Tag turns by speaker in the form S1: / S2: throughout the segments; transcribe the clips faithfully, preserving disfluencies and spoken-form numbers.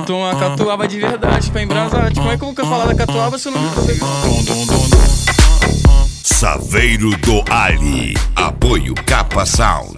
S1: botou uma catuaba de verdade pra embrasar. Como é que eu vou falar da catuaba se eu não me consigo?
S2: Saveiro do Ali, apoio Capa Sound.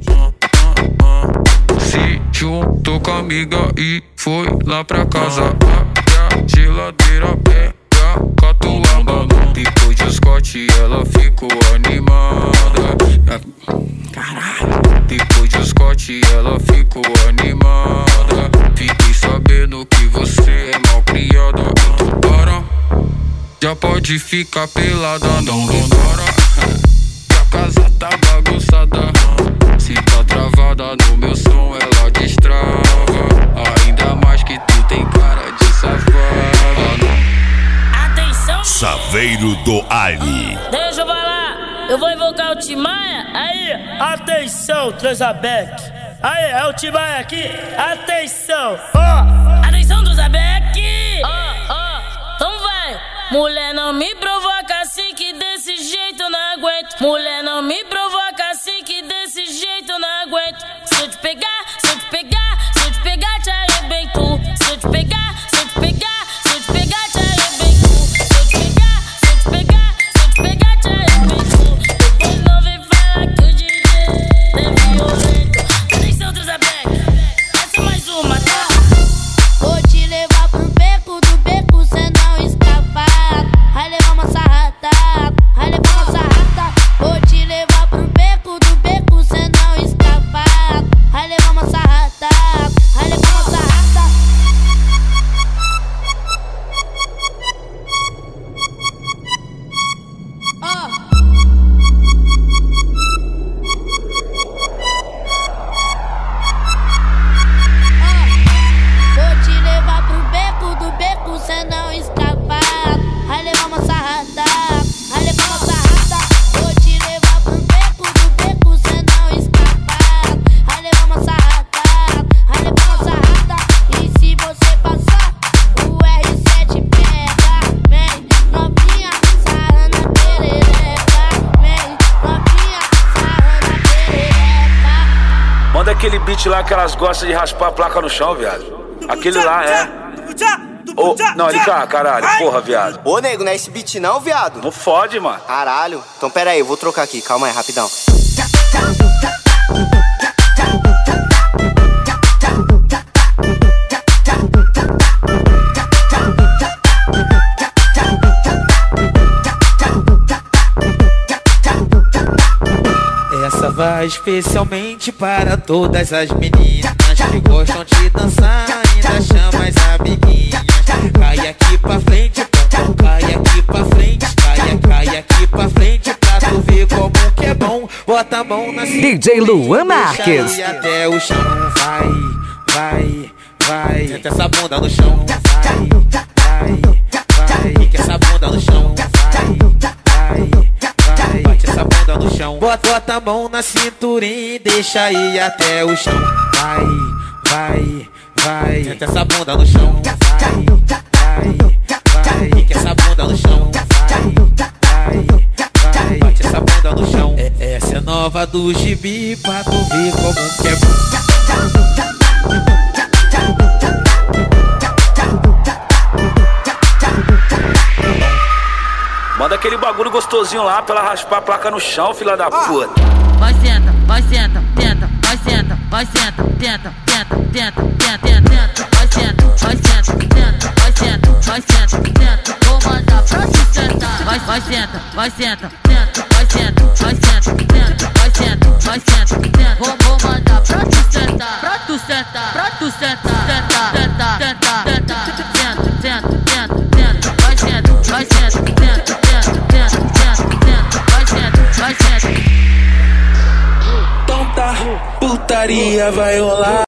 S3: Se juntou com a amiga e foi lá pra casa. Abre a geladeira, pega a catuaba. Depois de Scott ela ficou animada.
S1: Caralho.
S3: Depois de Scott ela ficou animada. Fiquei sabendo que você é mal criada. Então para, já pode ficar pelada. Não demora, que a casa tá bagunçada. Se tá travada no meu som ela destrava. Ainda mais que tu tem cara de safada.
S4: Atenção,
S2: Saveiro do Ali.
S4: deixa eu falar. Eu vou invocar o Timaya. Aí, atenção, Transabec. Aí, é o Timaya aqui. Atenção, ó. Oh. Atenção, Transabec. Ó, oh, ó. Oh. Então vai. Mulher não me provoca assim que desse jeito eu não aguento. Mulher não me provoca assim que desse jeito eu não aguento. Se eu te pegar, se eu te pegar, se eu te pegar te arrebento. Se eu te pegar, se eu te pegar, se eu te pegar te arrebento. Se eu te pegar, se eu te pegar, se eu te pegar te arrebento. Depois não vem falar que o D J é violento. Atenção, Transabec, essa é mais uma, tá?
S5: Vou te levar pro beco, do beco cê não escapa. Vai levar uma sarrada, vai levar uma sarrada. Vou te levar pro beco, do beco cê não escapa. Vai levar uma sarrada, vai levar uma sarrada. Ó. Vou te levar pro beco, do beco cê não escapa. Vai levar uma sarrada, vai levar uma sarrada. Vou te levar pro beco, do beco cê não escapa. Vai levar uma sarrada, vai levar uma sarrada. E se você passar, o R sete pega. Vem, novinha, sarrando a perereca. Vem, novinha, sarrando a perereca.
S6: Manda aquele beat lá que elas gostam de raspar a placa no chão, viado. Aquele lá é. Ô, não, ele cá, caralho, porra, viado.
S7: Ô, nego, não é esse beat não, viado?
S6: Não fode, mano.
S7: Caralho. Então pera aí, eu vou trocar aqui, calma aí, rapidão.
S8: Essa vai especialmente para todas as meninas que gostam de dançar, ainda chama as amiguinhas. Cai aqui pra frente, cai aqui pra frente, cai, cai aqui pra frente pra tu ver como que é bom. Bota a mão na cintura,
S9: D J Luan Marques.
S8: E até o chão, vai, vai, vai. Senta essa bunda no chão, vai, vai, vai. Fica essa bunda no chão, vai, vai, vai. Bate essa bunda no chão. Bota, bota a mão na cinturinha e deixa ir até o chão. Vai, vai, vai. Senta essa bunda no chão. Vai, vai, vai. Fica essa bunda no chão. Vai, vai, vai. Bate essa bunda no chão. É, essa é nova do gibi pra tu ver como que é bom.
S6: Manda aquele bagulho gostosinho lá pra ela raspar a placa no chão, filha da puta.
S4: Vai senta, vai senta, tenta, vai senta, vai senta, tenta, tenta, tenta, tenta, tenta, vai senta, vai senta, tenta, vai senta, vai senta, tenta, vou mandar pra tu sentar. Vai, vai senta, vai senta, tenta, vai senta, vai senta, tenta, vai senta, vai senta, tenta, vou, vou mandar pra tu sentar, pra tu sentar, pra tu sentar, sentar, sentar, sentar, sentar, tenta, tenta, tenta, tenta, vai senta, vai senta, tenta, tenta, tenta, tenta, tenta, vai senta, vai senta.
S8: Então tá, putaria vai rolar.